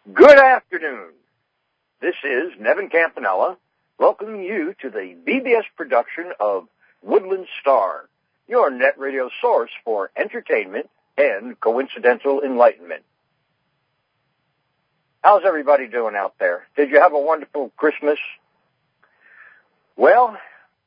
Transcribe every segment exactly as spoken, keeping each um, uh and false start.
Good afternoon. This is Nevin Campanella welcoming you to the B B S production of Woodland Star, your net radio source for entertainment and coincidental enlightenment. How's everybody doing out there? Did you have a wonderful Christmas? Well,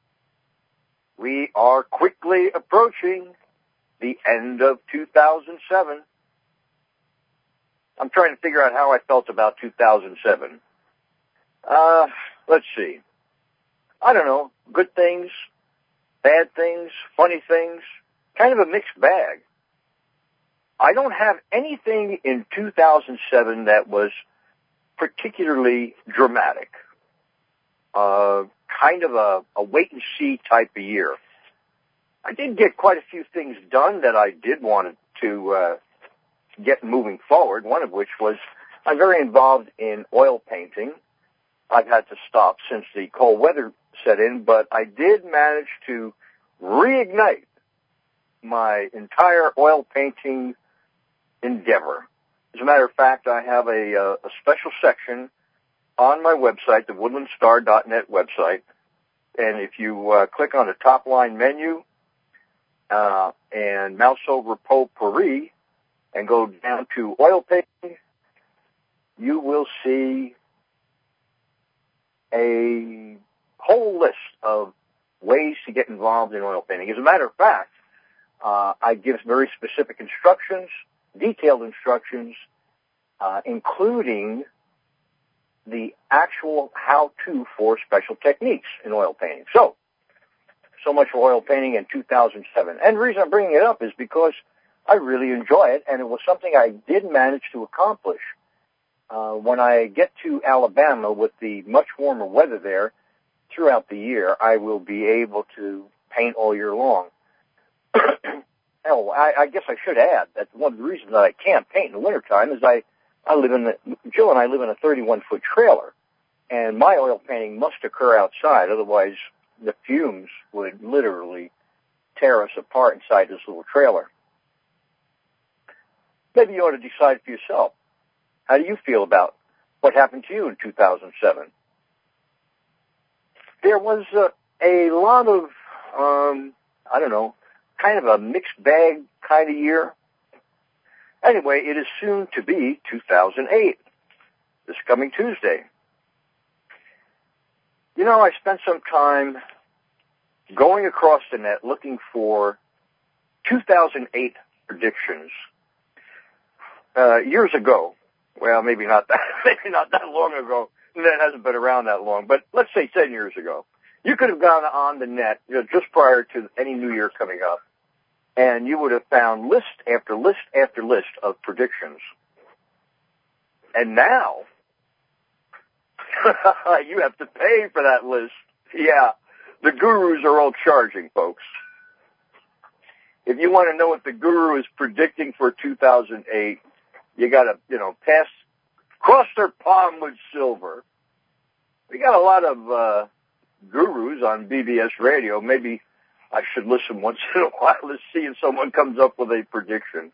we are quickly approaching the end of two thousand seven. I'm trying to figure out how I felt about two thousand seven. Uh, let's see. I don't know. Good things, bad things, funny things, kind of a mixed bag. I don't have anything in two thousand seven that was particularly dramatic. Uh, kind of a, a wait-and-see type of year. I did get quite a few things done that I did want to uh, get moving forward, one of which was I'm very involved in oil painting. I've had to stop since the cold weather set in, but I did manage to reignite my entire oil painting endeavor. As a matter of fact, I have a, uh, a special section on my website, the woodland star dot net website, and if you uh, click on the top line menu uh, and mouse over potpourri and go down to oil painting, you will see a whole list of ways to get involved in oil painting. As a matter of fact, uh, I give very specific instructions, detailed instructions, uh, including the actual how-to for special techniques in oil painting. So, so much for oil painting in two thousand seven. And the reason I'm bringing it up is because I really enjoy it, and it was something I did manage to accomplish. Uh, when I get to Alabama with the much warmer weather there throughout the year, I will be able to paint all year long. Oh, I, I guess I should add that one of the reasons that I can't paint in the wintertime is I, I live in the, Jill and I live in a thirty-one foot trailer, and my oil painting must occur outside, otherwise the fumes would literally tear us apart inside this little trailer. Maybe you ought to decide for yourself. How do you feel about what happened to you in two thousand seven? There was uh, a lot of, um, I don't know, kind of a mixed bag kind of year. Anyway, it is soon to be two thousand eight, this coming Tuesday. You know, I spent some time going across the net looking for two thousand eight predictions. Uh, years ago, well, maybe not that, maybe not that long ago. That hasn't been around that long, but let's say ten years ago. You could have gone on the net, you know, just prior to any new year coming up, and you would have found list after list after list of predictions. And now, you have to pay for that list. Yeah, the gurus are all charging, folks. If you want to know what the guru is predicting for two thousand eight, you got to, you know, pass, cross their palm with silver. We got a lot of uh, gurus on B B S radio. Maybe I should listen once in a while to see if someone comes up with a prediction.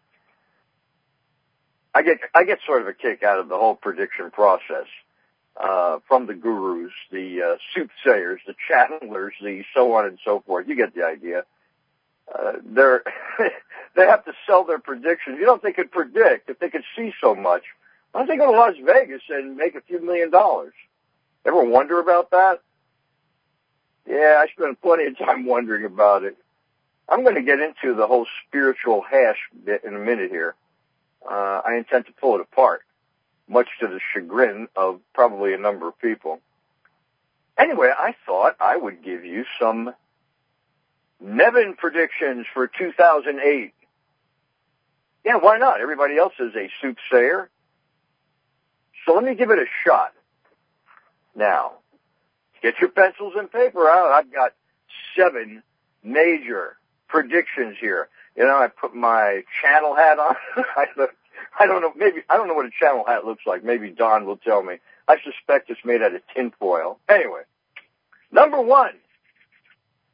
I get I get sort of a kick out of the whole prediction process uh, from the gurus, the uh, soothsayers, the channelers, the so on and so forth. You get the idea. Uh, they're they have to sell their predictions. You know, if they could predict, if they could see so much, why don't they go to Las Vegas and make a few million dollars? Ever wonder about that? Yeah, I spend plenty of time wondering about it. I'm going to get into the whole spiritual hash bit in a minute here. Uh, I intend to pull it apart, much to the chagrin of probably a number of people. Anyway, I thought I would give you some Nevin predictions for two thousand eight. Yeah, why not? Everybody else is a soothsayer. So let me give it a shot. Now, get your pencils and paper out. I've got seven major predictions here. You know, I put my channel hat on. I don't know, maybe, I don't know what a channel hat looks like. Maybe Don will tell me. I suspect it's made out of tinfoil. Anyway, number one.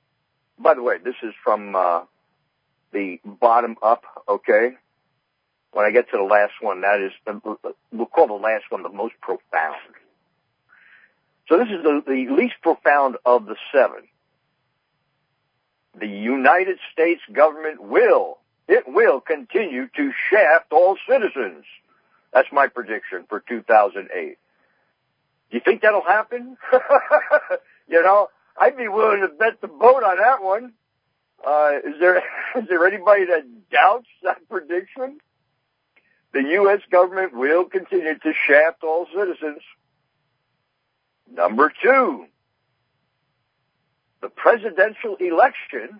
By the way, this is from uh, the bottom up, okay? when I get to the last one, that is, the, we'll call the last one the most profound. So this is the, the least profound of the seven. The United States government will, it will continue to shaft all citizens. That's my prediction for two thousand eight. Do you think that'll happen? You know, I'd be willing to bet the boat on that one. Uh, is there, is there anybody that doubts that prediction? The U S government will continue to shaft all citizens. Number two, the presidential election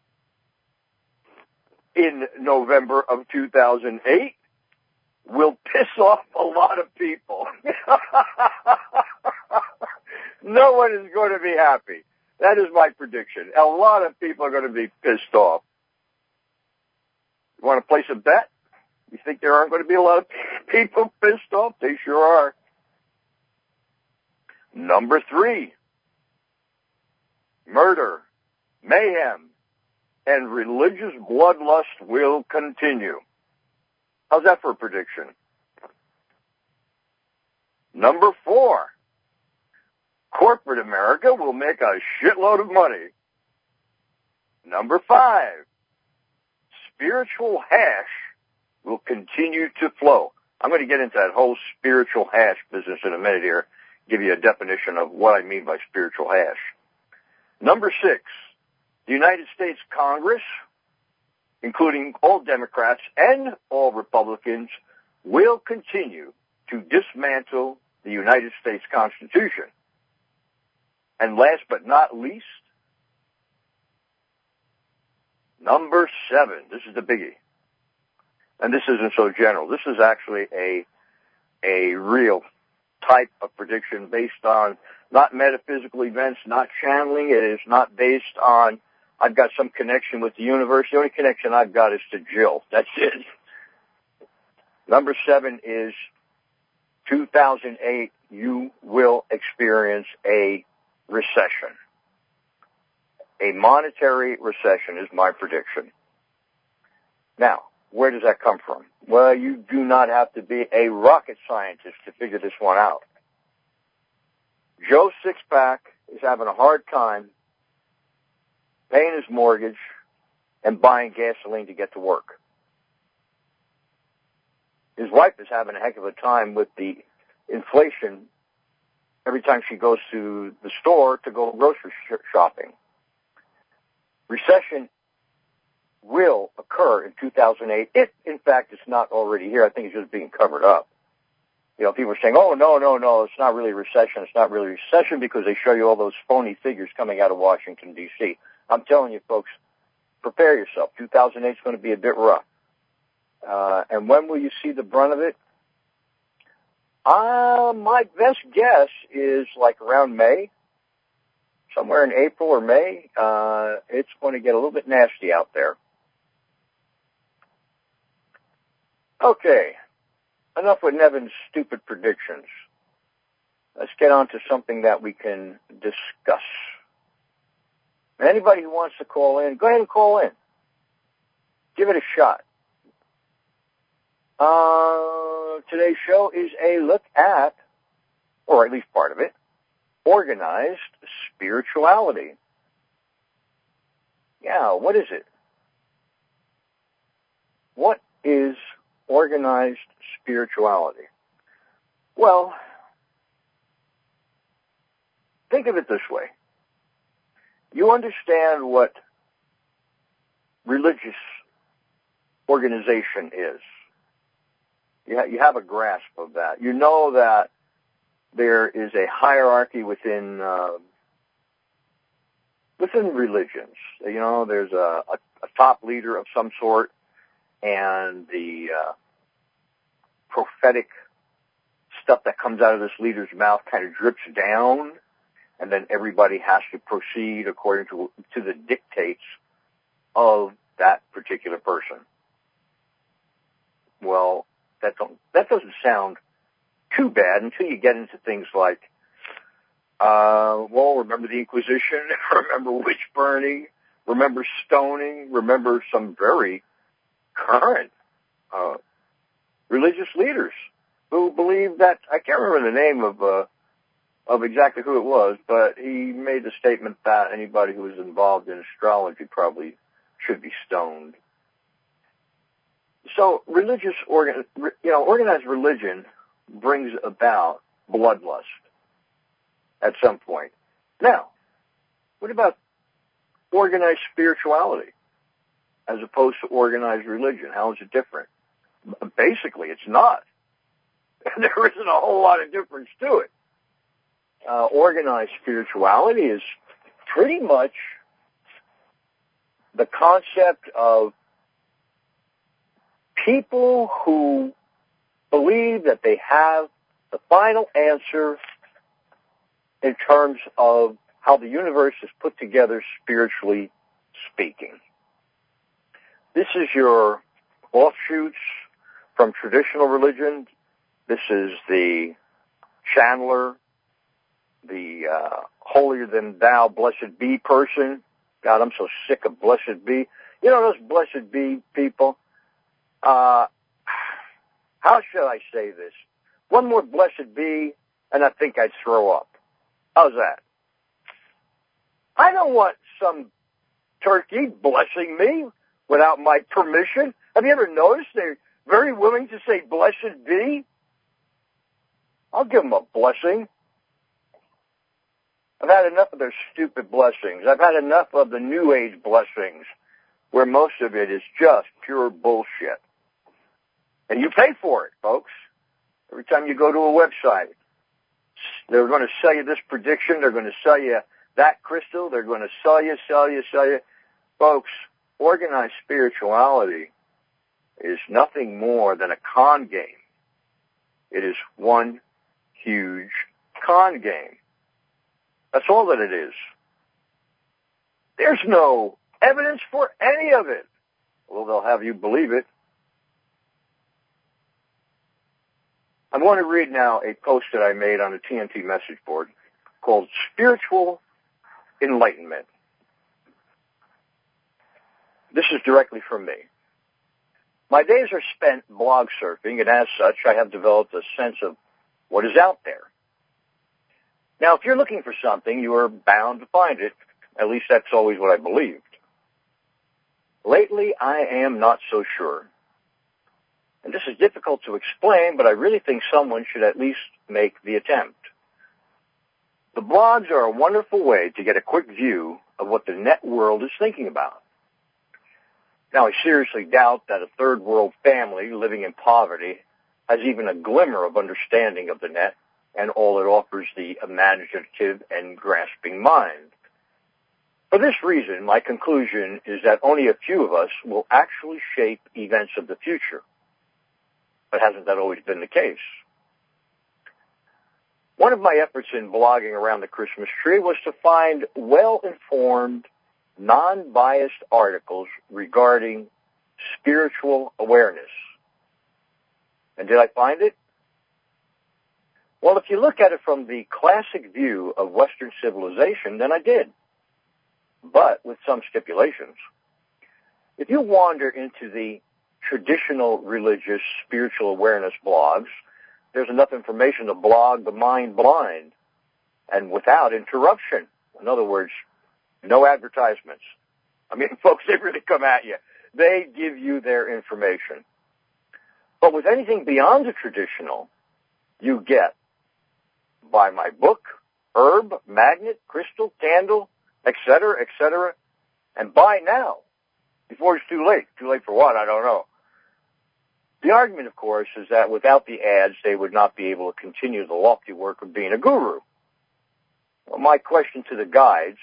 in November of two thousand eight will piss off a lot of people. No one is going to be happy. That is my prediction. A lot of people are going to be pissed off. You want to place a bet? You think there aren't going to be a lot of people pissed off? They sure are. Number three, murder, mayhem, and religious bloodlust will continue. How's that for a prediction? Number four, corporate America will make a shitload of money. Number five, spiritual hash will continue to flow. I'm going to get into that whole spiritual hash business in a minute here, give you a definition of what I mean by spiritual hash. Number six, the United States Congress, including all Democrats and all Republicans, will continue to dismantle the United States Constitution. And last but not least, number seven, this is the biggie. And this isn't so general. This is actually a, a real type of prediction based on not metaphysical events, not channeling. It is not based on, I've got some connection with the universe. The only connection I've got is to Jill. That's it. Number seven is two thousand eight, you will experience a recession. A monetary recession is my prediction. Now, where does that come from? Well, you do not have to be a rocket scientist to figure this one out. Joe Sixpack is having a hard time paying his mortgage and buying gasoline to get to work. His wife is having a heck of a time with the inflation every time she goes to the store to go grocery shopping. Recession will occur in two thousand eight, if, in fact, it's not already here. I think it's just being covered up. You know, people are saying, oh, no, no, no, it's not really a recession. It's not really a recession because they show you all those phony figures coming out of Washington, D C I'm telling you, folks, prepare yourself. two thousand eight is going to be a bit rough. Uh, and when will you see the brunt of it? Uh, my best guess is like around May. Somewhere in April or May, uh, it's going to get a little bit nasty out there. Okay, enough with Nevin's stupid predictions. Let's get on to something that we can discuss. Anybody who wants to call in, go ahead and call in. Give it a shot. Uh, today's show is a look at, or at least part of it, organized spirituality. Yeah, what is it? What is organized spirituality? Well, think of it this way. You understand what religious organization is. You, ha- you have a grasp of that. You know that there is a hierarchy within uh, within religions. You know, there's a, a, a top leader of some sort, and the uh, prophetic stuff that comes out of this leader's mouth kind of drips down, and then everybody has to proceed according to to the dictates of that particular person. Well, that don't, that doesn't sound too bad until you get into things like, uh, well, remember the Inquisition, remember witch burning, remember stoning, remember some very current uh, religious leaders who believe that, I can't remember the name of, uh, of exactly who it was, but he made the statement that anybody who was involved in astrology probably should be stoned. So religious, organ, you know, organized religion brings about bloodlust at some point. Now, what about organized spirituality as opposed to organized religion? How is it different? Basically, it's not. There isn't a whole lot of difference to it. Uh, organized spirituality is pretty much the concept of people who believe that they have the final answer in terms of how the universe is put together spiritually speaking. This is your offshoots from traditional religion. This is the Chandler, the uh, holier-than-thou, blessed be person. God, I'm so sick of blessed be. You know those blessed be people? Uh, how should I say this? One more blessed be, and I think I'd throw up. How's that? I don't want some turkey blessing me without my permission. Have you ever noticed they're very willing to say blessed be? I'll give them a blessing. I've had enough of their stupid blessings. I've had enough of the New Age blessings where most of it is just pure bullshit. And you pay for it, folks. Every time you go to a website, they're going to sell you this prediction. They're going to sell you that crystal. They're going to sell you, sell you, sell you. Folks, organized spirituality is nothing more than a con game. It is one huge con game. That's all that it is. There's no evidence for any of it. Well, they'll have you believe it. I'm going to read now a post that I made on the T N T message board called Spiritual Enlightenment. This is directly from me. My days are spent blog surfing, and as such, I have developed a sense of what is out there. Now, if you're looking for something, you are bound to find it. At least that's always what I believed. Lately, I am not so sure. And this is difficult to explain, but I really think someone should at least make the attempt. The blogs are a wonderful way to get a quick view of what the net world is thinking about. Now, I seriously doubt that a third world family living in poverty has even a glimmer of understanding of the net and all it offers the imaginative and grasping mind. For this reason, my conclusion is that only a few of us will actually shape events of the future. But hasn't that always been the case? One of my efforts in blogging around the Christmas tree was to find well-informed, non-biased articles regarding spiritual awareness. And did I find it? Well, if you look at it from the classic view of Western civilization, then I did. But with some stipulations. If you wander into the traditional religious spiritual awareness blogs, there's enough information to blog the mind blind and without interruption. In other words, no advertisements. I mean, folks, they really come at you. They give you their information. But with anything beyond the traditional, you get buy my book, herb, magnet, crystal, candle, et cetera, et cetera, and buy now before it's too late. Too late for what? I don't know. The argument, of course, is that without the ads, they would not be able to continue the lofty work of being a guru. Well, my question to the guides,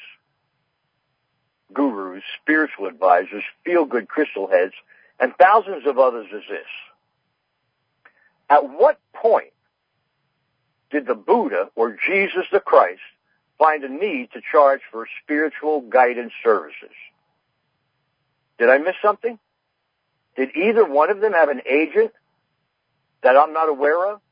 gurus, spiritual advisors, feel-good crystal heads, and thousands of others is this. At what point did the Buddha or Jesus the Christ find a need to charge for spiritual guidance services? Did I miss something? Did either one of them have an agent that I'm not aware of?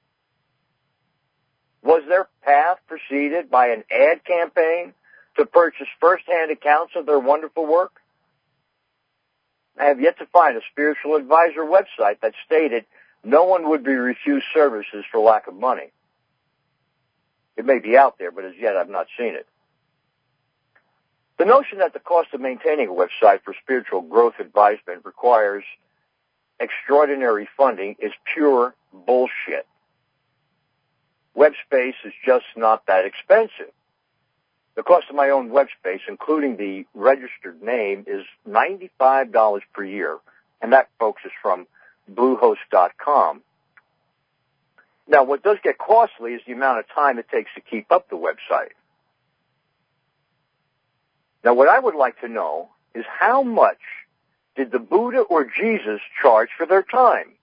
Was their path preceded by an ad campaign to purchase first-hand accounts of their wonderful work? I have yet to find a spiritual advisor website that stated no one would be refused services for lack of money. It may be out there, but as yet I've not seen it. The notion that the cost of maintaining a website for spiritual growth advisement requires extraordinary funding is pure bullshit. Web space is just not that expensive. The cost of my own web space, including the registered name, is ninety-five dollars per year, and that, folks, is from Bluehost dot com. Now, what does get costly is the amount of time it takes to keep up the website. Now, what I would like to know is how much did the Buddha or Jesus charge for their time?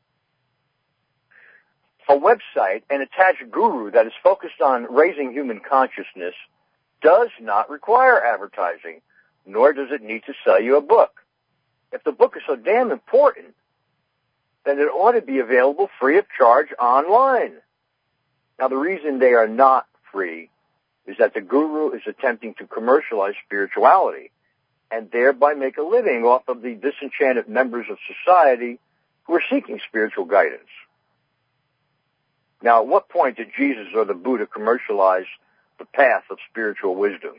A website and attached guru that is focused on raising human consciousness does not require advertising, nor does it need to sell you a book. If the book is so damn important, then it ought to be available free of charge online. Now, the reason they are not free is that the guru is attempting to commercialize spirituality and thereby make a living off of the disenchanted members of society who are seeking spiritual guidance. Now, at what point did Jesus or the Buddha commercialize the path of spiritual wisdom?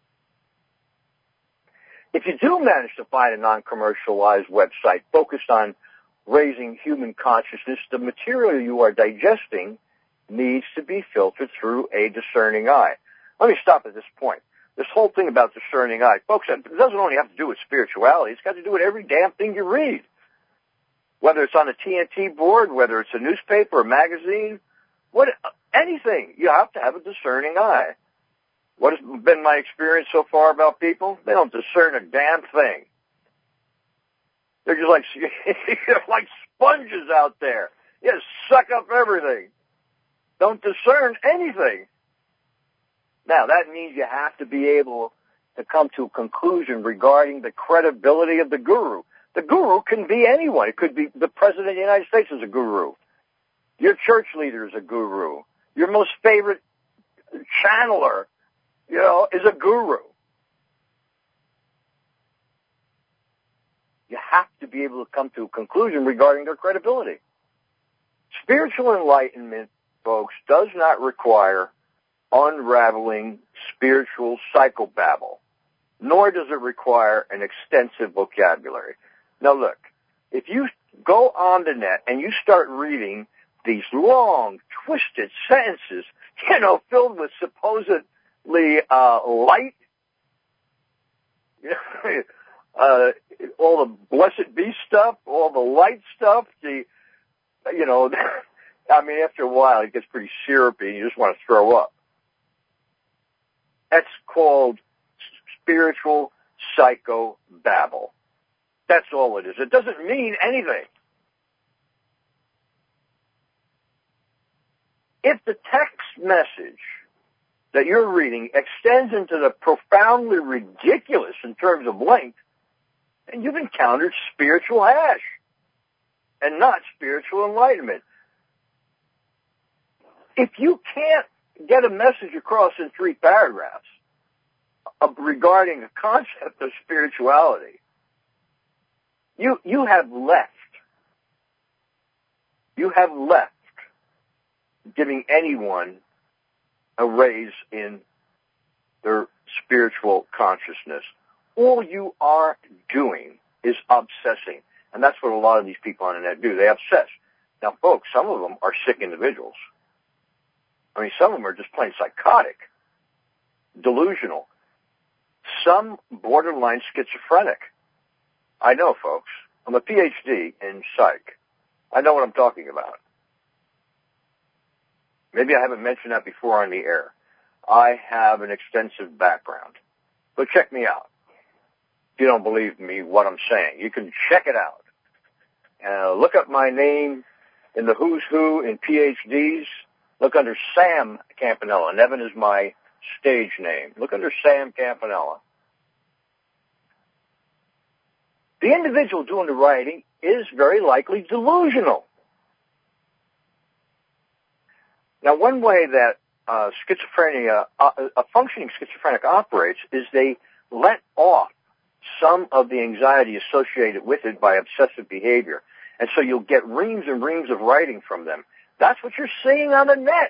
If you do manage to find a non-commercialized website focused on raising human consciousness, the material you are digesting needs to be filtered through a discerning eye. Let me stop at this point. This whole thing about discerning eye, folks, it doesn't only have to do with spirituality. It's got to do with every damn thing you read. Whether it's on a T N T board, whether it's a newspaper, a magazine, what, anything, you have to have a discerning eye. What has been my experience so far about people? They don't discern a damn thing. They're just like, like sponges out there. You just suck up everything. Don't discern anything. Now, that means you have to be able to come to a conclusion regarding the credibility of the guru. The guru can be anyone. It could be the President of the United States is a guru. Your church leader is a guru. Your most favorite channeler, you know, is a guru. You have to be able to come to a conclusion regarding their credibility. Spiritual enlightenment, folks, does not require unraveling spiritual psychobabble, nor does it require an extensive vocabulary. Now look, if you go on the net and you start reading these long, twisted sentences, you know, filled with supposedly uh, light, you know, uh, all the blessed beast stuff, all the light stuff, the, you know, I mean, after a while it gets pretty syrupy and you just want to throw up. That's called spiritual psychobabble. That's all it is. It doesn't mean anything. If the text message that you're reading extends into the profoundly ridiculous in terms of length, then you've encountered spiritual hash and not spiritual enlightenment. If you can't get a message across in three paragraphs of, regarding the concept of spirituality, you you have left. You have left giving anyone a raise in their spiritual consciousness. All you are doing is obsessing. And that's what a lot of these people on the net do. They obsess. Now, folks, some of them are sick individuals. I mean, some of them are just plain psychotic, delusional, some borderline schizophrenic. I know, folks. I'm a P H D in psych. I know what I'm talking about. Maybe I haven't mentioned that before on the air. I have an extensive background. But check me out. If you don't believe me, what I'm saying, you can check it out. Uh, look up my name in the who's who in P H Ds. Look under Sam Campanella. Nevin is my stage name. Look under Sam Campanella. The individual doing the writing is very likely delusional. Now, one way that uh, schizophrenia, uh, a functioning schizophrenic operates is they let off some of the anxiety associated with it by obsessive behavior. And so you'll get reams and reams of writing from them. That's what you're seeing on the net.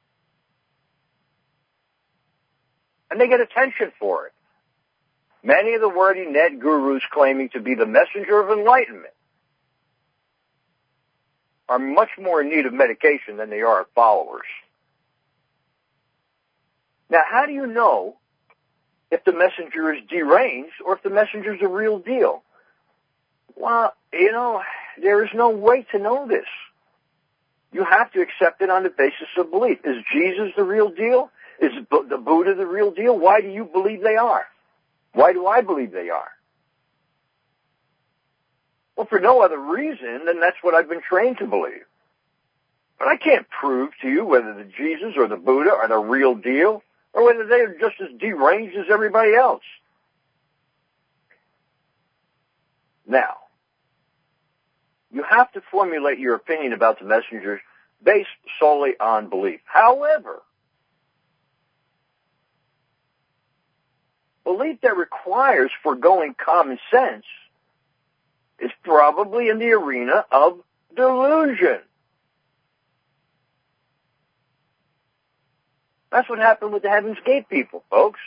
And they get attention for it. Many of the wordy net gurus claiming to be the messenger of enlightenment are much more in need of medication than they are followers. Now, how do you know if the messenger is deranged or if the messenger is a real deal? Well, you know, there is no way to know this. You have to accept it on the basis of belief. Is Jesus the real deal? Is the Buddha the real deal? Why do you believe they are? Why do I believe they are? Well, for no other reason than that's what I've been trained to believe. But I can't prove to you whether the Jesus or the Buddha are the real deal or whether they are just as deranged as everybody else. Now, you have to formulate your opinion about the messengers based solely on belief. However, belief that requires foregoing common sense is probably in the arena of delusion. That's what happened with the Heaven's Gate people, folks.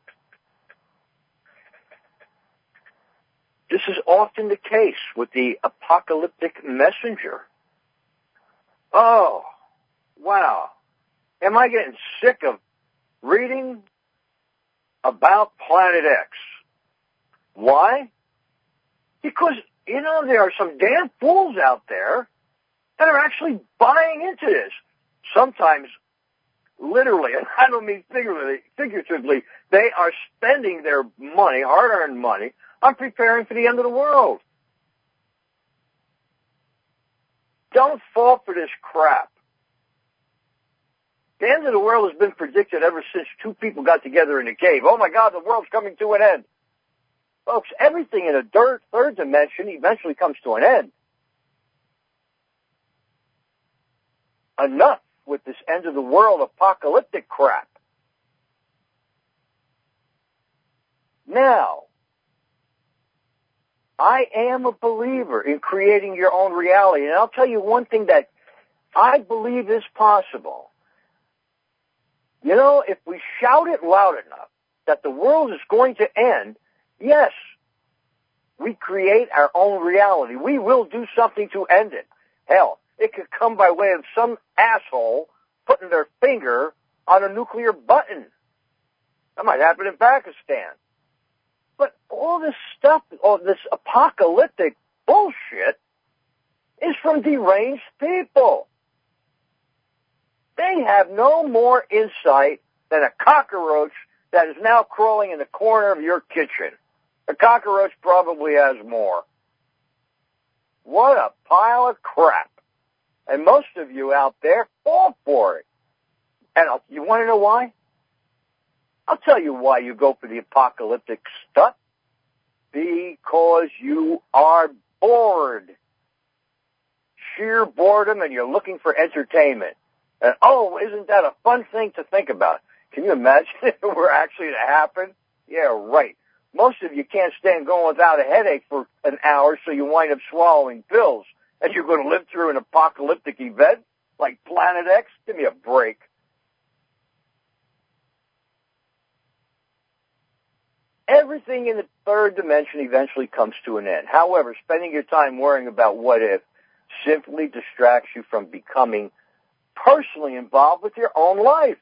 This is often the case with the apocalyptic messenger. Oh, wow. Am I getting sick of reading about Planet X? Why? Because, you know, there are some damn fools out there that are actually buying into this. Sometimes, literally, and I don't mean figuratively, figuratively, they are spending their money, hard-earned money, on preparing for the end of the world. Don't fall for this crap. The end of the world has been predicted ever since two people got together in a cave. Oh my God, the world's coming to an end. Folks, everything in a third, third dimension eventually comes to an end. Enough with this end of the world apocalyptic crap. Now, I am a believer in creating your own reality. And I'll tell you one thing that I believe is possible. You know, if we shout it loud enough that the world is going to end, yes, we create our own reality. We will do something to end it. Hell, it could come by way of some asshole putting their finger on a nuclear button. That might happen in Pakistan. But all this stuff, all this apocalyptic bullshit is from deranged people. They have no more insight than a cockroach that is now crawling in the corner of your kitchen. A cockroach probably has more. What a pile of crap. And most of you out there fall for it. And I'll, you want to know why? I'll tell you why you go for the apocalyptic stuff. Because you are bored. Sheer boredom, and you're looking for entertainment. And, oh, isn't that a fun thing to think about? Can you imagine if it were actually to happen? Yeah, right. Most of you can't stand going without a headache for an hour, so you wind up swallowing pills. And you're going to live through an apocalyptic event like Planet X? Give me a break. Everything in the third dimension eventually comes to an end. However, spending your time worrying about what if simply distracts you from becoming personally involved with your own life.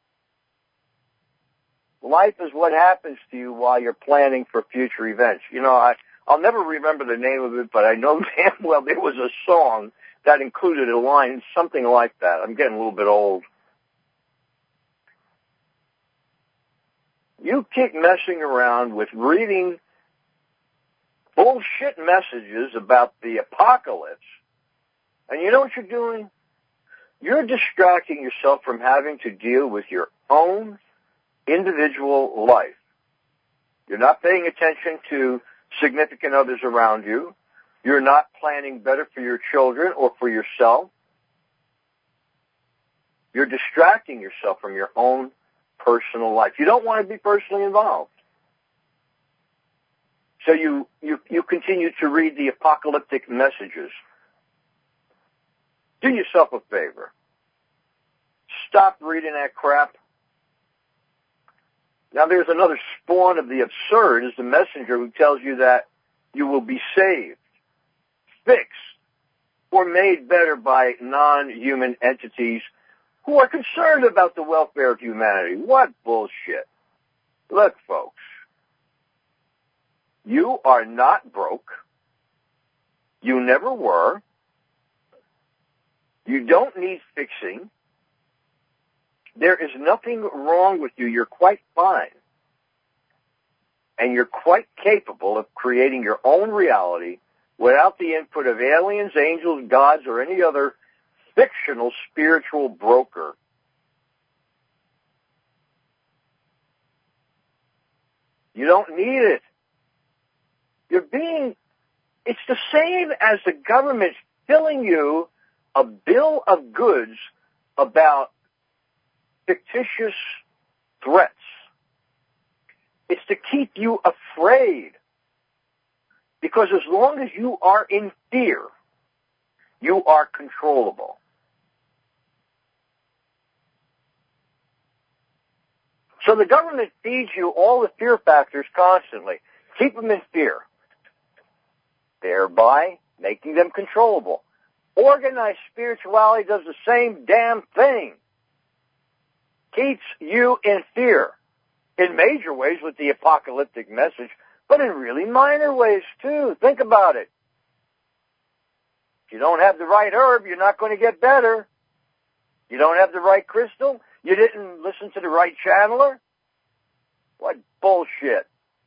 Life is what happens to you while you're planning for future events. You know, I, I'll never remember the name of it, but I know damn well there was a song that included a line, something like that. I'm getting a little bit old. You keep messing around with reading bullshit messages about the apocalypse, and you know what you're doing? You're distracting yourself from having to deal with your own individual life. You're not paying attention to significant others around you. You're not planning better for your children or for yourself. You're distracting yourself from your own personal life. You don't want to be personally involved. So you, you, you continue to read the apocalyptic messages. Do yourself a favor. Stop reading that crap. Now there's another spawn of the absurd, is the messenger who tells you that you will be saved, fixed, or made better by non-human entities who are concerned about the welfare of humanity. What bullshit. Look, folks, you are not broke. You never were. You don't need fixing. There is nothing wrong with you. You're quite fine. And you're quite capable of creating your own reality without the input of aliens, angels, gods, or any other fictional spiritual broker. You don't need it. You're being, it's the same as the government filling you a bill of goods about fictitious threats. It's to keep you afraid. Because as long as you are in fear, you are controllable. So the government feeds you all the fear factors constantly. Keep them in fear, thereby making them controllable. Organized spirituality does the same damn thing. Keeps you in fear. In major ways with the apocalyptic message, but in really minor ways too. Think about it. If you don't have the right herb, you're not going to get better. You don't have the right crystal? You didn't listen to the right channeler? What bullshit.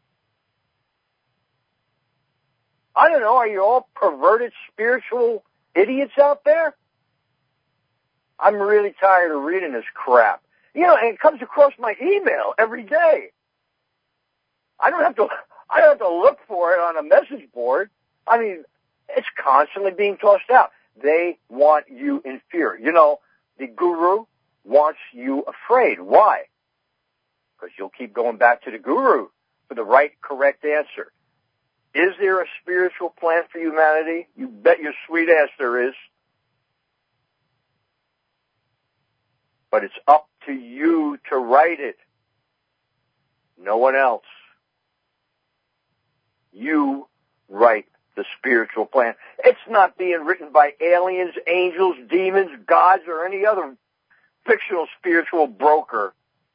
I don't know, are you all perverted spiritual idiots out there? I'm really tired of reading this crap. You know, and it comes across my email every day. I don't have to, I don't have to look for it on a message board. I mean, it's constantly being tossed out. They want you in fear. You know, the guru wants you afraid. Why? Because you'll keep going back to the guru for the right, correct answer. Is there a spiritual plan for humanity? You bet your sweet ass there is. But it's up to you to write it. No one else. You write the spiritual plan. It's not being written by aliens, angels, demons, gods, or any other fictional spiritual broker.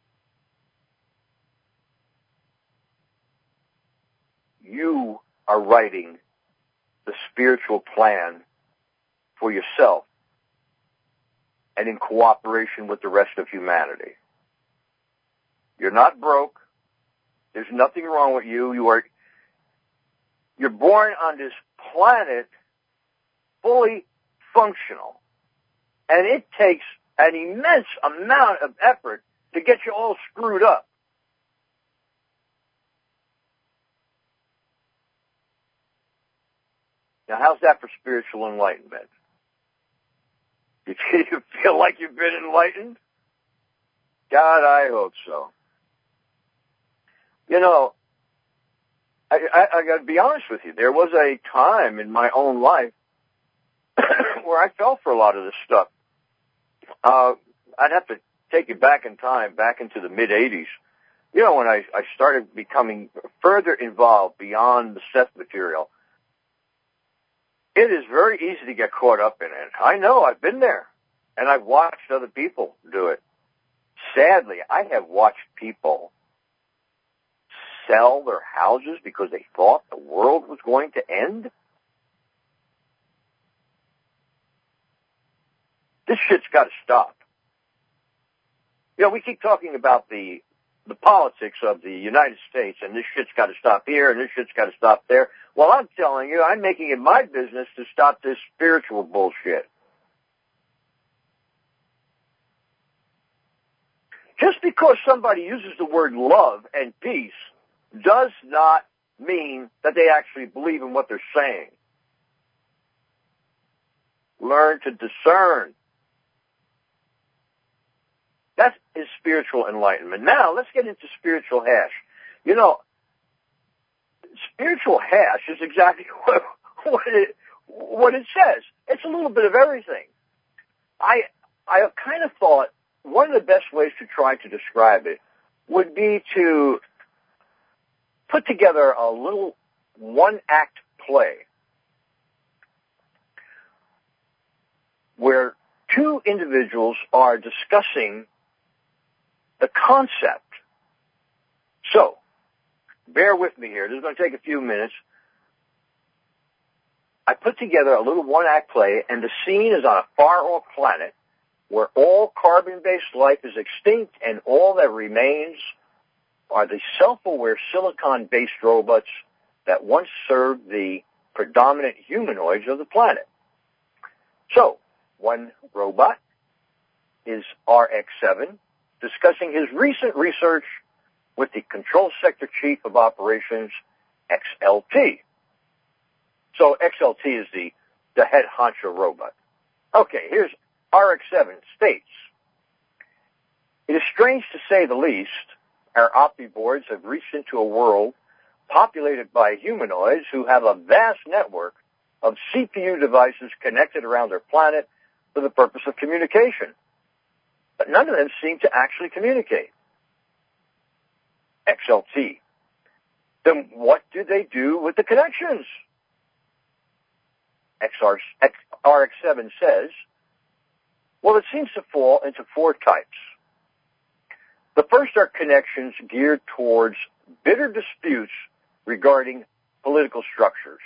You are writing the spiritual plan for yourself and in cooperation with the rest of humanity. You're not broke. There's nothing wrong with you. You are, you're born on this planet fully functional. And it takes an immense amount of effort to get you all screwed up. Now, how's that for spiritual enlightenment? You feel like you've been enlightened? God, I hope so. You know, I, I, I got to be honest with you. There was a time in my own life where I fell for a lot of this stuff. Uh, I'd have to take you back in time, back into the mid-eighties. You know, when I, I started becoming further involved beyond the Seth material. It is very easy to get caught up in it. I know, I've been there. And I've watched other people do it. Sadly, I have watched people sell their houses because they thought the world was going to end. This shit's got to stop. You know, we keep talking about the the politics of the United States, and this shit's got to stop here, and this shit's got to stop there. Well, I'm telling you, I'm making it my business to stop this spiritual bullshit. Just because somebody uses the word love and peace does not mean that they actually believe in what they're saying. Learn to discern. That is spiritual enlightenment. Now, let's get into spiritual hash. You know, spiritual hash is exactly what, what it what it says. It's a little bit of everything. I I kind of thought one of the best ways to try to describe it would be to put together a little one-act play where two individuals are discussing the concept. So, bear with me here. This is going to take a few minutes. I put together a little one-act play, and the scene is on a far-off planet where all carbon-based life is extinct, and all that remains are the self-aware silicon-based robots that once served the predominant humanoids of the planet. So, one robot is R X seven, discussing his recent research with the Control Sector Chief of Operations, X L T. So X L T is the, the head honcho robot. Okay, here's R X seven states, "It is strange to say the least, our optiboards have reached into a world populated by humanoids who have a vast network of C P U devices connected around their planet for the purpose of communication. But none of them seem to actually communicate." X L T: "Then what do they do with the connections?" R X seven says, "Well, it seems to fall into four types. The first are connections geared towards bitter disputes regarding political structures.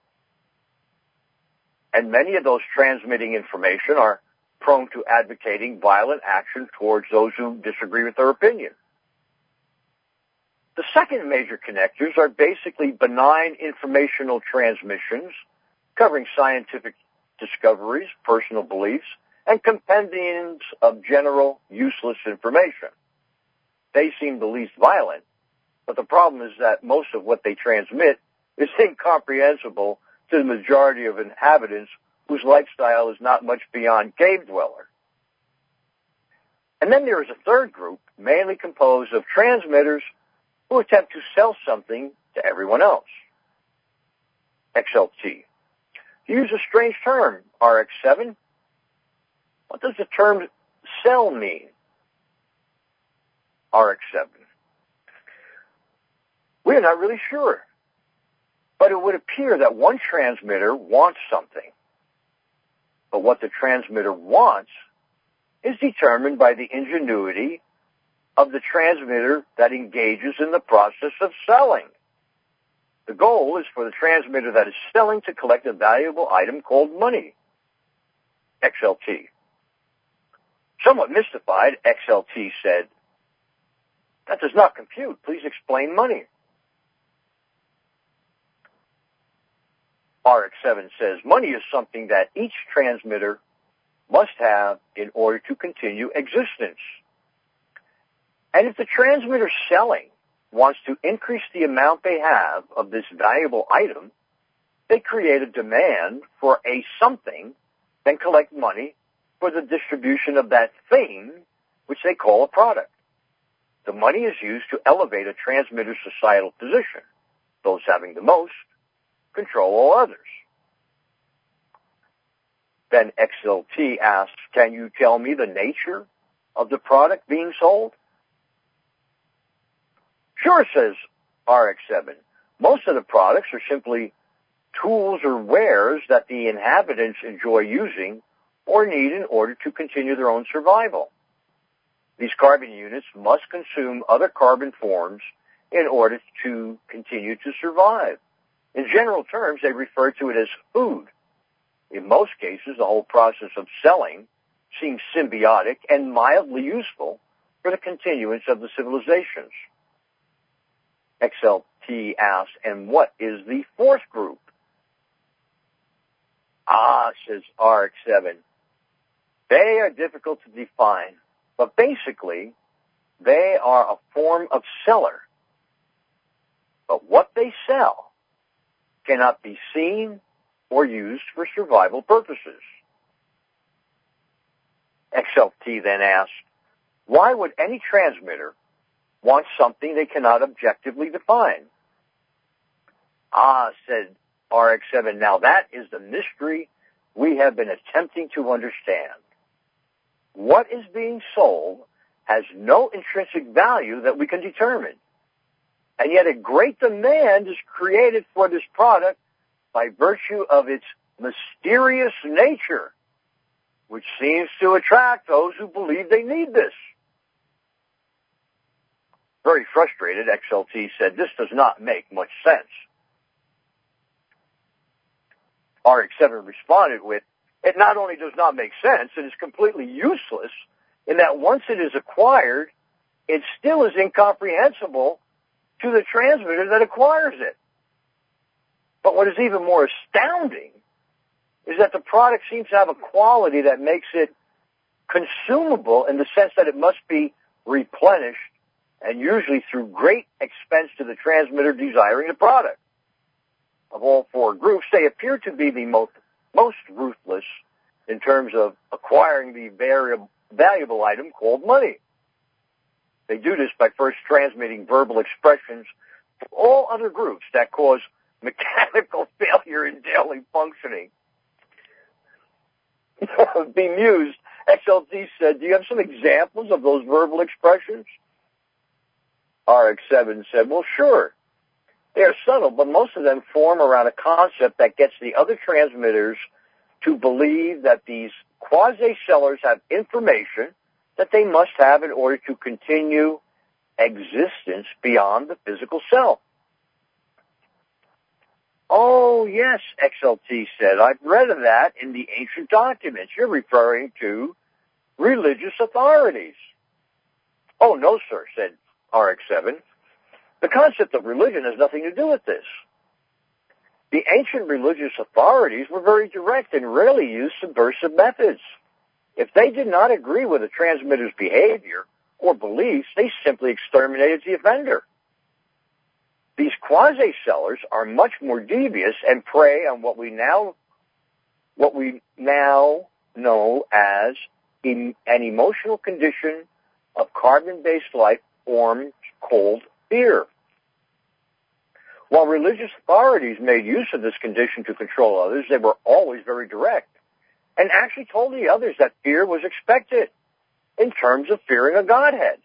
And many of those transmitting information are prone to advocating violent action towards those who disagree with their opinion. The second major connectors are basically benign informational transmissions covering scientific discoveries, personal beliefs, and compendiums of general useless information. They seem the least violent, but the problem is that most of what they transmit is incomprehensible to the majority of inhabitants whose lifestyle is not much beyond cave dweller. And then there is a third group, mainly composed of transmitters who attempt to sell something to everyone else." X L T: "You use a strange term, R X seven. What does the term sell mean?" R X seven: "We're not really sure, but it would appear that one transmitter wants something. But what the transmitter wants is determined by the ingenuity of the transmitter that engages in the process of selling. The goal is for the transmitter that is selling to collect a valuable item called money." X L T: Somewhat mystified, X L T said, "That does not compute. Please explain money." R X seven says, "Money is something that each transmitter must have in order to continue existence. And if the transmitter selling wants to increase the amount they have of this valuable item, they create a demand for a something, then collect money for the distribution of that thing, which they call a product. The money is used to elevate a transmitter's societal position. Those having the most control all others." Then X L T asks, "Can you tell me the nature of the product being sold?" "Sure," says R X seven. "Most of the products are simply tools or wares that the inhabitants enjoy using or need in order to continue their own survival. These carbon units must consume other carbon forms in order to continue to survive. In general terms, they refer to it as food. In most cases, the whole process of selling seems symbiotic and mildly useful for the continuance of the civilizations." X L T asks, "And what is the fourth group?" "Ah," says R X seven, "they are difficult to define, but basically, they are a form of seller. But what they sell cannot be seen or used for survival purposes." X L T then asks, "Why would any transmitter want something they cannot objectively define?" Ah, said R X seven, now that is the mystery we have been attempting to understand. What is being sold has no intrinsic value that we can determine. And yet a great demand is created for this product by virtue of its mysterious nature, which seems to attract those who believe they need this. Very frustrated, X L T said, this does not make much sense. R X seven responded with, it not only does not make sense, it is completely useless in that once it is acquired, it still is incomprehensible to the transmitter that acquires it. But what is even more astounding is that the product seems to have a quality that makes it consumable in the sense that it must be replenished, and usually through great expense to the transmitter desiring the product. Of all four groups, they appear to be the most, most ruthless in terms of acquiring the variable, valuable item called money. They do this by first transmitting verbal expressions to all other groups that cause mechanical failure in daily functioning. Bemused, X L T said, do you have some examples of those verbal expressions? R X seven said, well, sure. They are subtle, but most of them form around a concept that gets the other transmitters to believe that these quasi-sellers have information that they must have in order to continue existence beyond the physical self. Oh, yes, X L T said, I've read of that in the ancient documents. You're referring to religious authorities. Oh, no, sir, said R X seven. The concept of religion has nothing to do with this. The ancient religious authorities were very direct and rarely used subversive methods. If they did not agree with a transmitter's behavior or beliefs, they simply exterminated the offender. These quasi-sellers are much more devious and prey on what we now, what we now know as an emotional condition of carbon-based life forms called fear. While religious authorities made use of this condition to control others, they were always very direct and actually told the others that fear was expected in terms of fearing a godhead.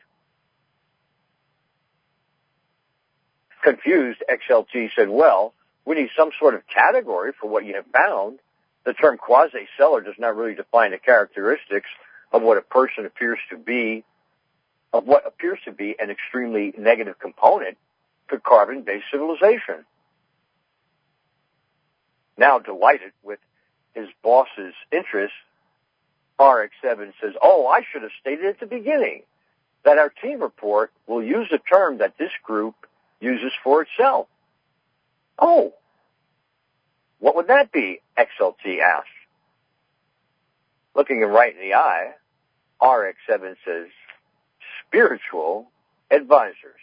Confused, X L T said, well, we need some sort of category for what you have found. The term quasi-seller does not really define the characteristics of what a person appears to be, of what appears to be an extremely negative component to carbon-based civilization. Now delighted with his boss's interest, R X seven says, oh, I should have stated at the beginning that our team report will use the term that this group uses for itself. Oh, what would that be? X L T asked. Looking him right in the eye, R X seven says, spiritual advisors.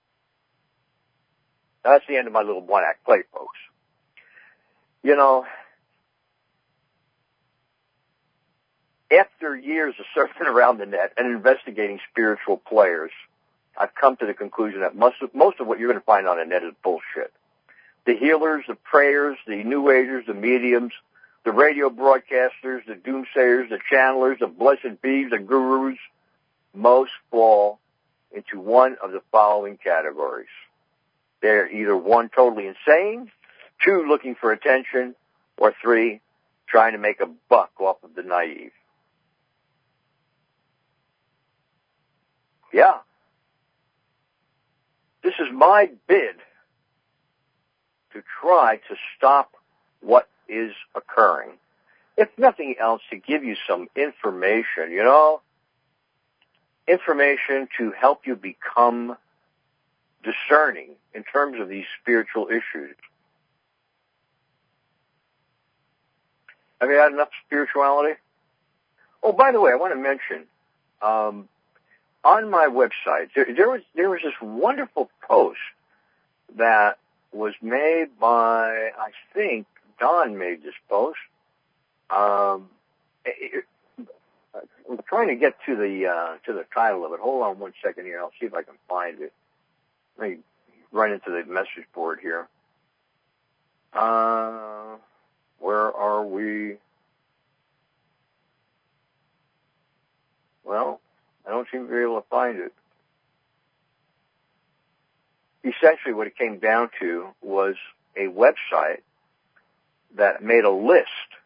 Now, that's the end of my little one-act play, folks. You know, after years of surfing around the net and investigating spiritual players, I've come to the conclusion that most of, most of what you're going to find on the net is bullshit. The healers, the prayers, the New Agers, the mediums, the radio broadcasters, the doomsayers, the channelers, the blessed bees, the gurus, most fall into one of the following categories. They're either one, totally insane, two, looking for attention, or three, trying to make a buck off of the naive. Yeah. This is my bid to try to stop what is occurring. If nothing else, to give you some information, you know, information to help you become discerning in terms of these spiritual issues. Have you had enough spirituality? Oh, by the way, I want to mention, um, on my website, there, there was there was this wonderful post that was made by, I think, Don made this post. Um, it, it, I'm trying to get to the uh, to the title of it. Hold on one second here. I'll see if I can find it. Let me run into the message board here. Uh, where are we? Well, I don't seem to be able to find it. Essentially, what it came down to was a website that made a list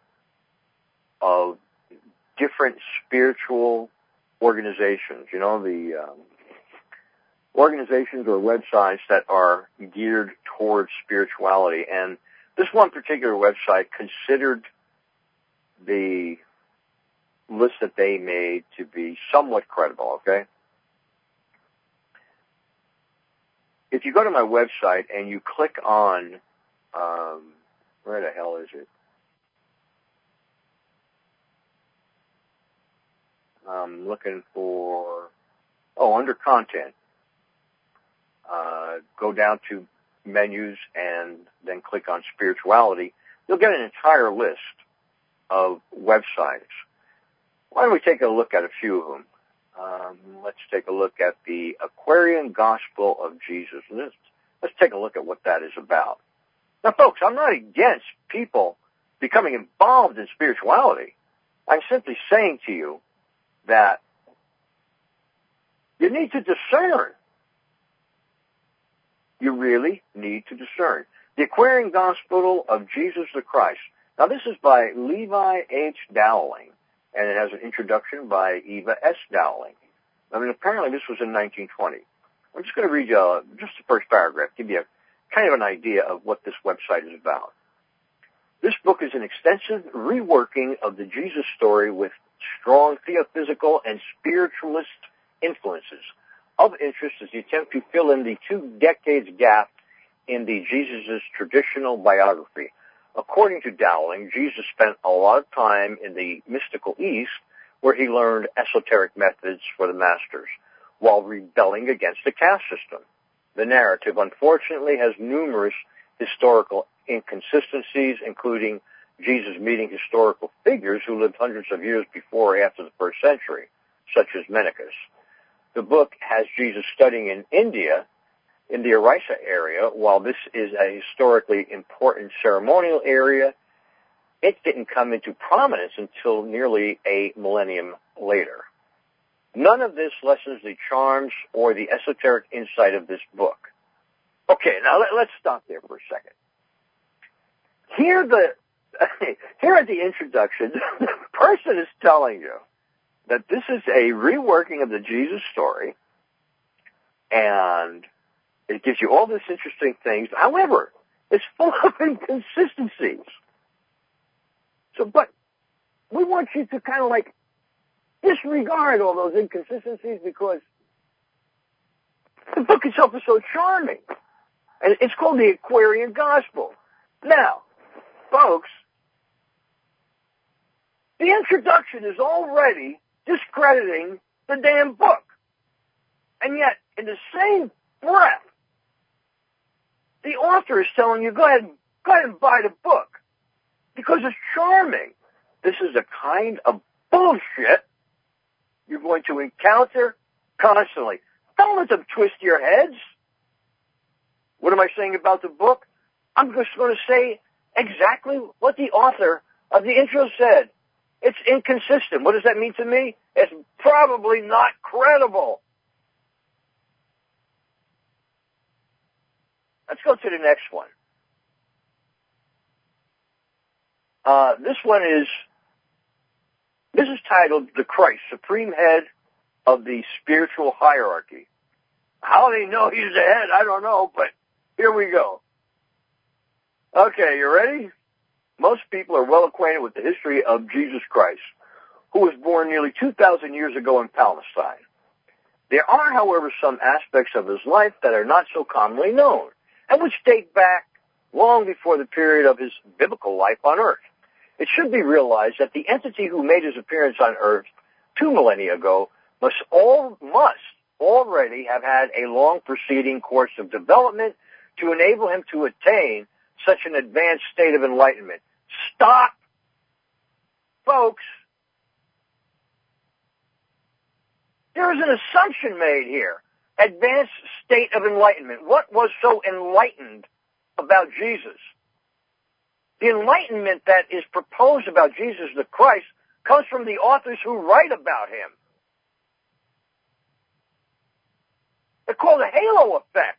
of different spiritual organizations, you know, the um, organizations or websites that are geared towards spirituality. And this one particular website considered the list that they made to be somewhat credible, okay? If you go to my website and you click on, um, where the hell is it? I'm looking for, oh, under content. Uh, go down to menus and then click on spirituality. You'll get an entire list of websites. Why don't we take a look at a few of them? Um, let's take a look at the Aquarian Gospel of Jesus. Let's, let's take a look at what that is about. Now, folks, I'm not against people becoming involved in spirituality. I'm simply saying to you that you need to discern. You really need to discern. The Aquarian Gospel of Jesus the Christ. Now, this is by Levi H. Dowling, and it has an introduction by Eva S. Dowling. I mean, apparently this was in nineteen twenty. I'm just going to read you uh, just the first paragraph, give you a, kind of an idea of what this website is about. This book is an extensive reworking of the Jesus story with strong theophysical and spiritualist influences. Of interest is the attempt to fill in the two decades gap in the Jesus' traditional biography. According to Dowling, Jesus spent a lot of time in the mystical East, where he learned esoteric methods for the masters, while rebelling against the caste system. The narrative, unfortunately, has numerous historical inconsistencies, including Jesus meeting historical figures who lived hundreds of years before or after the first century, such as Menicus. The book has Jesus studying in India, in the Orissa area. While this is a historically important ceremonial area, it didn't come into prominence until nearly a millennium later. None of this lessens the charms or the esoteric insight of this book. Okay, now let, let's stop there for a second. Here, the here at the introduction, the person is telling you that this is a reworking of the Jesus story, and it gives you all these interesting things. However, it's full of inconsistencies. So, but we want you to kind of like disregard all those inconsistencies because the book itself is so charming. And it's called the Aquarian Gospel. Now, folks, the introduction is already discrediting the damn book. And yet, in the same breath, the author is telling you, go ahead, go ahead and buy the book because it's charming. This is a kind of bullshit you're going to encounter constantly. Don't let them twist your heads. What am I saying about the book? I'm just going to say exactly what the author of the intro said. It's inconsistent. What does that mean to me? It's probably not credible. Let's go to the next one. Uh, this one is, this is titled The Christ, Supreme Head of the Spiritual Hierarchy. How they know he's the head, I don't know, but here we go. Okay, you ready? Most people are well acquainted with the history of Jesus Christ, who was born nearly two thousand years ago in Palestine. There are, however, some aspects of his life that are not so commonly known, and which date back long before the period of his biblical life on earth. It should be realized that the entity who made his appearance on earth two millennia ago must all must already have had a long preceding course of development to enable him to attain such an advanced state of enlightenment. Stop, folks. There is an assumption made here. Advanced state of enlightenment. What was so enlightened about Jesus? The enlightenment that is proposed about Jesus the Christ comes from the authors who write about him. They're called a halo effect.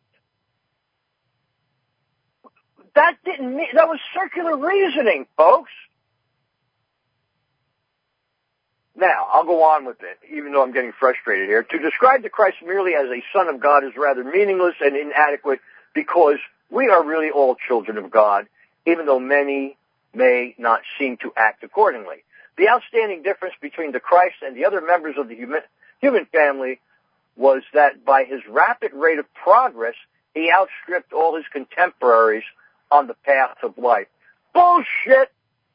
That didn't mean, that was circular reasoning, folks. Now, I'll go on with it, even though I'm getting frustrated here. To describe the Christ merely as a son of God is rather meaningless and inadequate because we are really all children of God, even though many may not seem to act accordingly. The outstanding difference between the Christ and the other members of the human, human family was that by his rapid rate of progress, he outstripped all his contemporaries on the path of life. Bullshit!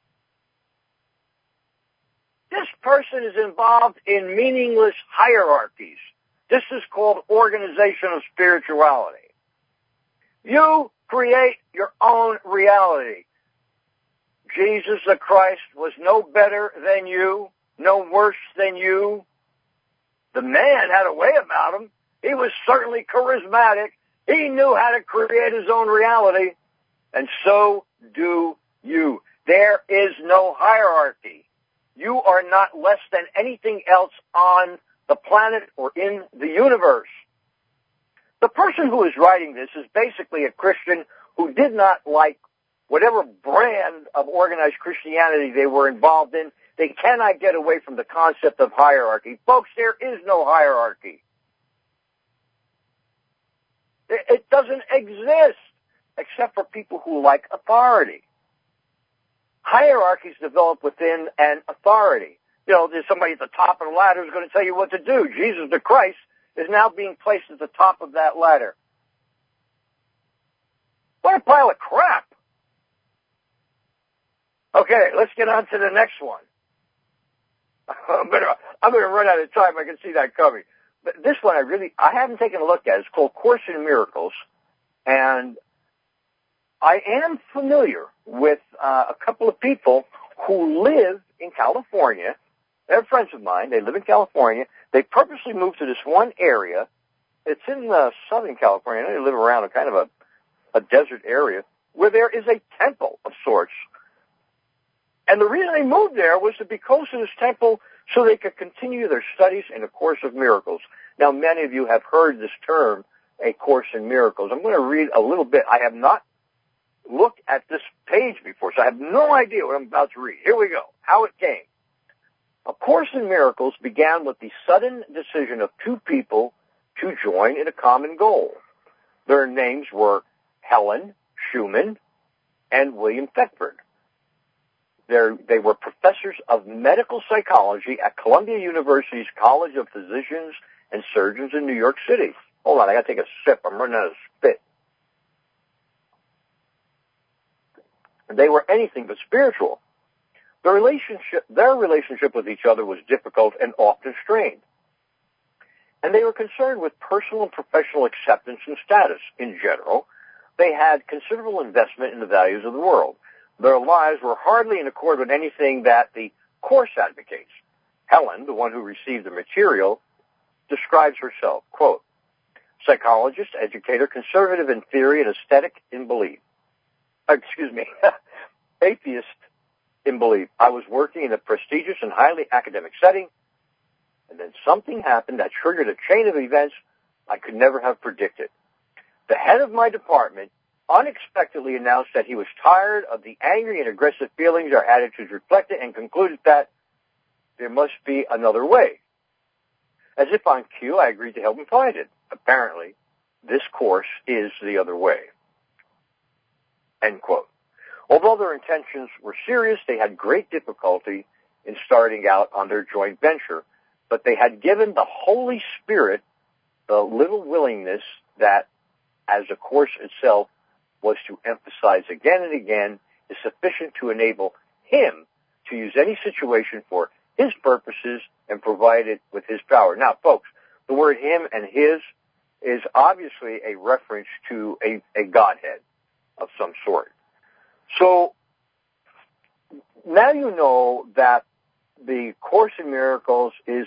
This person is involved in meaningless hierarchies. This is called organizational spirituality. You create your own reality. Jesus the Christ was no better than you, no worse than you. The man had a way about him. He was certainly charismatic. He knew how to create his own reality. And so do you. There is no hierarchy. You are not less than anything else on the planet or in the universe. The person who is writing this is basically a Christian who did not like whatever brand of organized Christianity they were involved in. They cannot get away from the concept of hierarchy. Folks, there is no hierarchy. It doesn't exist except for people who like authority. Hierarchies develop within an authority. You know, there's somebody at the top of the ladder who's going to tell you what to do. Jesus the Christ is now being placed at the top of that ladder. What a pile of crap. Okay, let's get on to the next one. I'm gonna, I'm gonna run out of time. I can see that coming. But this one I really, I haven't taken a look at. It's called Course in Miracles. And I am familiar with uh, a couple of people who live in California. They're friends of mine. They live in California. They purposely moved to this one area. It's in uh, Southern California. They live around a kind of a, a desert area where there is a temple of sorts. And the reason they moved there was to be close to this temple so they could continue their studies in A Course of Miracles. Now, many of you have heard this term, A Course in Miracles. I'm going to read a little bit. I have not looked at this page before, so I have no idea what I'm about to read. Here we go. How it came. A Course in Miracles began with the sudden decision of two people to join in a common goal. Their names were Helen Schumann and William Thetford. They're, they were professors of medical psychology at Columbia University's College of Physicians and Surgeons in New York City. Hold on, I got to take a sip. I'm running out of spit. They were anything but spiritual. Their relationship, their relationship with each other was difficult and often strained. And they were concerned with personal and professional acceptance and status. In general, they had considerable investment in the values of the world. Their lives were hardly in accord with anything that the Course advocates. Helen, the one who received the material, describes herself, quote, psychologist, educator, conservative in theory and aesthetic in belief. Excuse me, atheist in belief. I was working in a prestigious and highly academic setting, and then something happened that triggered a chain of events I could never have predicted. The head of my department unexpectedly announced that he was tired of the angry and aggressive feelings our attitudes reflected and concluded that there must be another way. As if on cue, I agreed to help him find it. Apparently, this course is the other way. End quote. Although their intentions were serious, they had great difficulty in starting out on their joint venture, but they had given the Holy Spirit the little willingness that, as a course itself, was to emphasize again and again, is sufficient to enable him to use any situation for his purposes and provide it with his power. Now, folks, the word him and his is obviously a reference to a, a Godhead of some sort. So, now you know that the Course in Miracles is,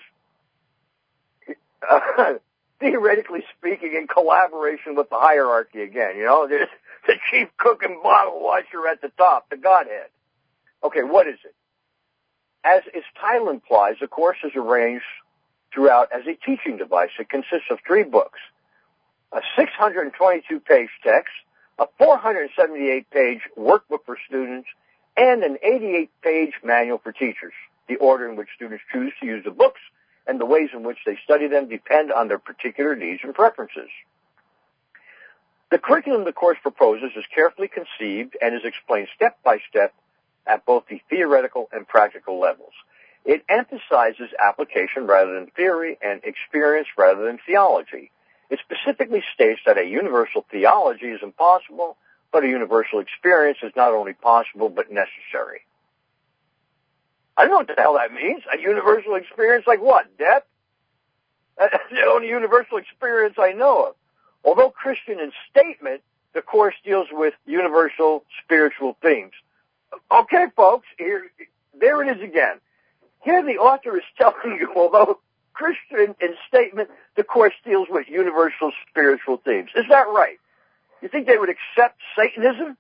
uh, theoretically speaking, in collaboration with the hierarchy again. You know, there's, the chief cook and bottle washer at the top, the Godhead. Okay, what is it? As its title implies, the course is arranged throughout as a teaching device. It consists of three books, a six hundred twenty-two page text, a four hundred seventy-eight page workbook for students, and an eighty-eight page manual for teachers. The order in which students choose to use the books and the ways in which they study them depend on their particular needs and preferences. The curriculum the course proposes is carefully conceived and is explained step by step at both the theoretical and practical levels. It emphasizes application rather than theory and experience rather than theology. It specifically states that a universal theology is impossible, but a universal experience is not only possible but necessary. I don't know what the hell that means. A universal experience like what? Death? That's the only universal experience I know of. Although Christian in statement, the course deals with universal spiritual themes. Okay, folks, here, there it is again. Here the author is telling you, although Christian in statement, the course deals with universal spiritual themes. Is that right? You think they would accept Satanism?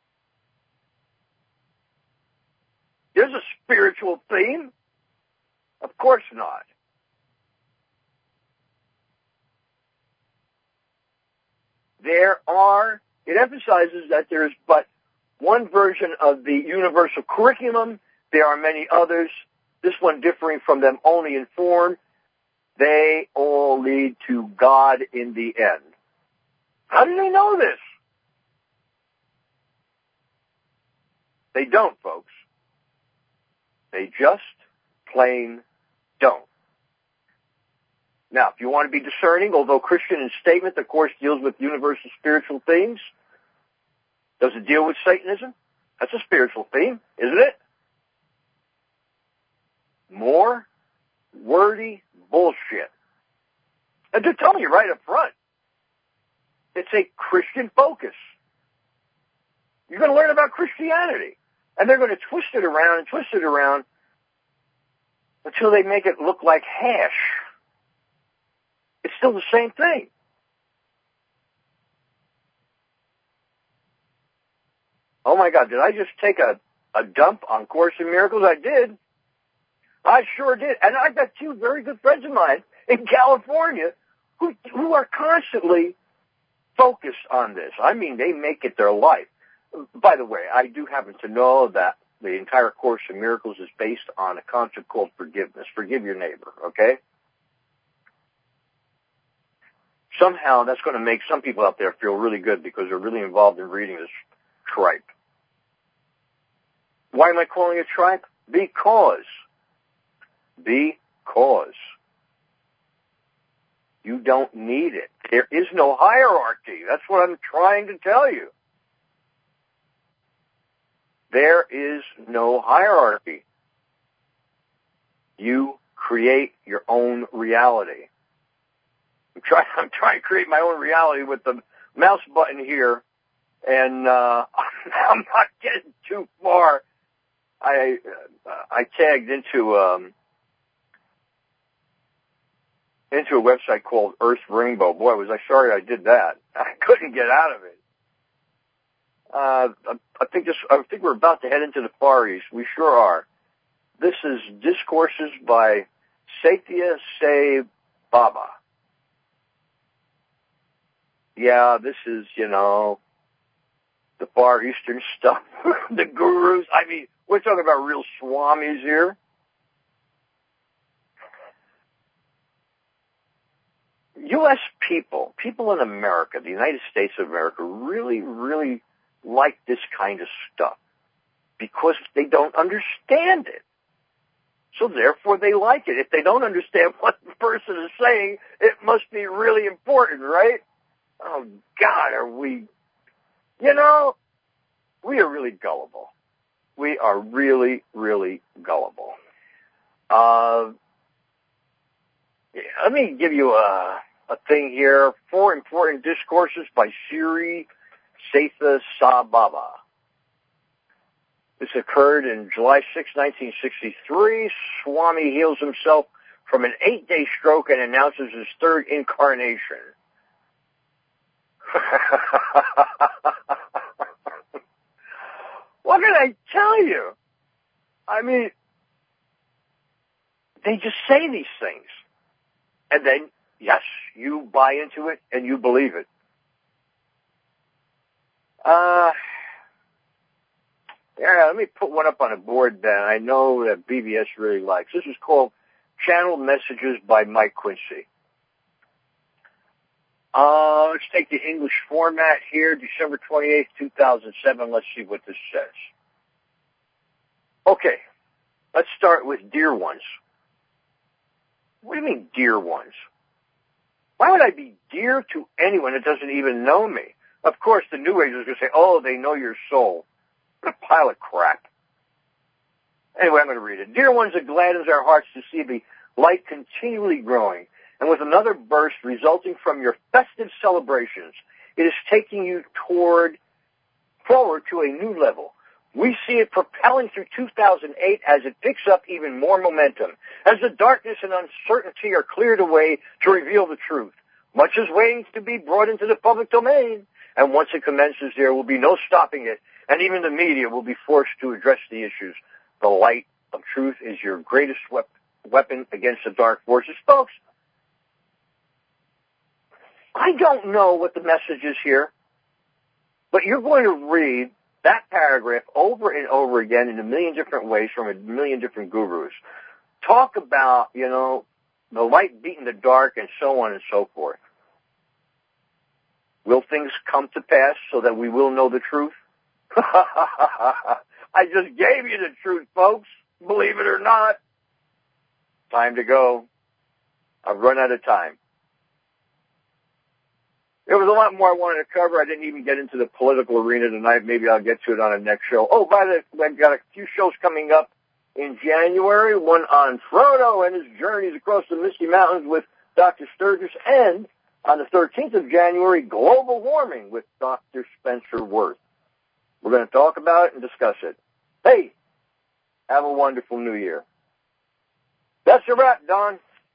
There's a spiritual theme? Of course not. There are, it emphasizes that there is but one version of the universal curriculum. There are many others, this one differing from them only in form. They all lead to God in the end. How do they know this? They don't, folks. They just plain don't. Now, if you want to be discerning, although Christian in statement, the course deals with universal spiritual themes, does it deal with Satanism? That's a spiritual theme, isn't it? More wordy bullshit. And they're telling you right up front, it's a Christian focus. You're going to learn about Christianity. And they're going to twist it around and twist it around until they make it look like hash. It's still the same thing. Oh my God, did I just take a, a dump on Course in Miracles? I did. I sure did. And I've got two very good friends of mine in California who, who are constantly focused on this. I mean, they make it their life. By the way, I do happen to know that the entire Course in Miracles is based on a concept called forgiveness. Forgive your neighbor, okay? Somehow that's going to make some people out there feel really good because they're really involved in reading this tripe. Why am I calling it tripe? Because. Because. You don't need it. There is no hierarchy. That's what I'm trying to tell you. There is no hierarchy. You create your own reality. I'm trying, I'm trying to create my own reality with the mouse button here, and uh, I'm not getting too far. I uh, I tagged into um, into a website called Earth Rainbow. Boy, was I sorry I did that. I couldn't get out of it. Uh, I think this. I think we're about to head into the Far East. We sure are. This is Discourses by Sathya Sai Baba. Yeah, this is, you know, the Far Eastern stuff. The gurus. I mean, we're talking about real swamis here. U S people, people in America, the United States of America, really, really like this kind of stuff because they don't understand it. So therefore they like it. If they don't understand what the person is saying, it must be really important, right? Oh, God, are we, you know, we are really gullible. We are really, really gullible. Uh, yeah, let me give you a, a thing here. Four important discourses by Sri Sathya Sai Baba. This occurred in July sixth, nineteen sixty-three. Swami heals himself from an eight-day stroke and announces his third incarnation. What can I tell you? I mean, they just say these things. And then, yes, you buy into it and you believe it. Uh, yeah, let me put one up on a board then. I know that B B S really likes. This is called Channel Messages by Mike Quincy. Uh, let's take the English format here, December twenty-eighth, two thousand seven. Let's see what this says. Okay, let's start with dear ones. What do you mean, dear ones? Why would I be dear to anyone that doesn't even know me? Of course, the New Age is going to say, oh, they know your soul. What a pile of crap. Anyway, I'm going to read it. Dear ones, it gladdens our hearts to see the light continually growing, and with another burst resulting from your festive celebrations, it is taking you toward, forward to a new level. We see it propelling through two thousand eight as it picks up even more momentum, as the darkness and uncertainty are cleared away to reveal the truth. Much is waiting to be brought into the public domain, and once it commences, there will be no stopping it, and even the media will be forced to address the issues. The light of truth is your greatest wep- weapon against the dark forces. Folks, I don't know what the message is here, but you're going to read that paragraph over and over again in a million different ways from a million different gurus. Talk about, you know, the light beating the dark and so on and so forth. Will things come to pass so that we will know the truth? I just gave you the truth, folks. Believe it or not. Time to go. I've run out of time. There was a lot more I wanted to cover. I didn't even get into the political arena tonight. Maybe I'll get to it on a next show. Oh, by the way, I've got a few shows coming up in January. One on Frodo and his journeys across the Misty Mountains with Doctor Sturgis. And on the thirteenth of January, global warming with Doctor Spencer Worth. We're going to talk about it and discuss it. Hey, have a wonderful new year. That's a wrap, Don.